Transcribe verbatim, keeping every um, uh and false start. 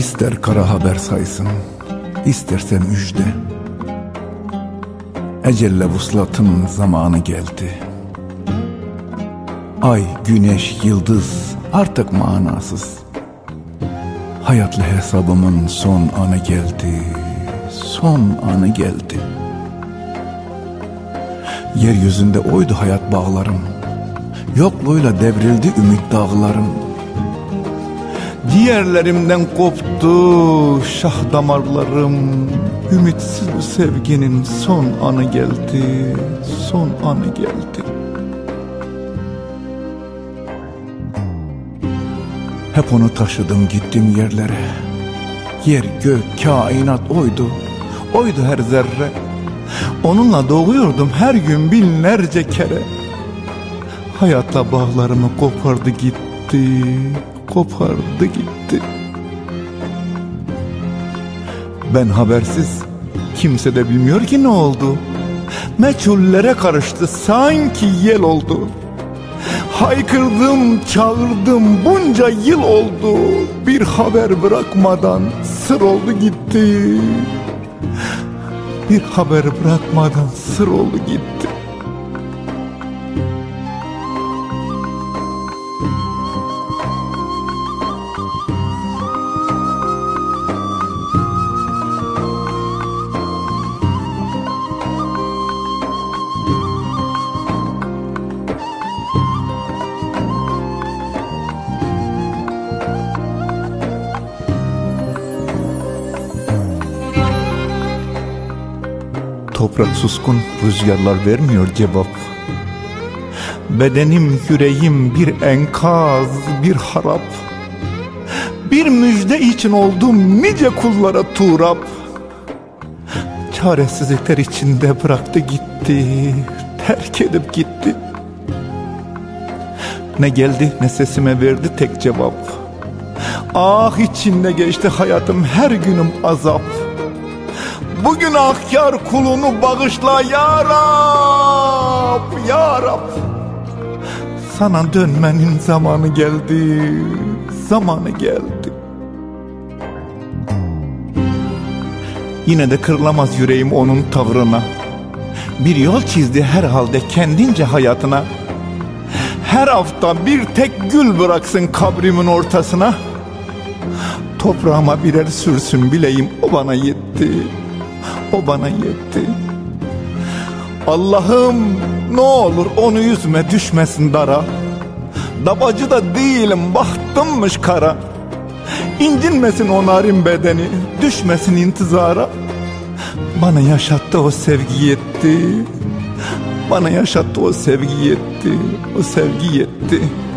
ister kara haber saysın, isterse müjde. Ecelle vuslatın zamanı geldi. Ay, güneş, yıldız artık manasız. Hayatlı hesabımın son anı geldi, son anı geldi. Yeryüzünde oydu hayat bağlarım, yokluğuyla devrildi ümit dağlarım. Ciğerlerimden koptu şah damarlarım. Ümitsiz bu sevginin son anı geldi, son anı geldi. Hep onu taşıdım gittim yerlere. Yer, gök, kainat oydu, oydu her zerre. Onunla doğuyordum her gün binlerce kere. Hayatla bağlarımı kopardı gitti, kopardı gitti. Ben habersiz, kimse de bilmiyor ki ne oldu. Meçhullere karıştı, sanki yel oldu. Haykırdım, çağırdım, bunca yıl oldu. Bir haber bırakmadan sır oldu gitti. Bir haber bırakmadan sır oldu gitti. Toprak suskun, rüzgarlar vermiyor cevap. Bedenim, yüreğim bir enkaz, bir harap. Bir müjde için oldum nice kullara tuğrap. Çaresizlikler içinde bıraktı gitti, terk edip gitti. Ne geldi ne sesime verdi tek cevap. Ah, içinde geçti hayatım, her günüm azap. Bugün ahkar kulunu bağışla ya Rab, ya Rab. Sana dönmenin zamanı geldi, zamanı geldi. Yine de kırılamaz yüreğim onun tavrına. Bir yol çizdi herhalde kendince hayatına. Her hafta bir tek gül bıraksın kabrimin ortasına. Toprağıma birer sürsün bileyim, o bana yetti, o bana yetti. Allah'ım ne olur onu yüzme, düşmesin dara. Dabacı da değilim, bahtımmış kara. İncinmesin o narin bedeni, düşmesin intizara. Bana yaşattı o sevgi yetti, bana yaşattı o sevgi yetti, o sevgi yetti.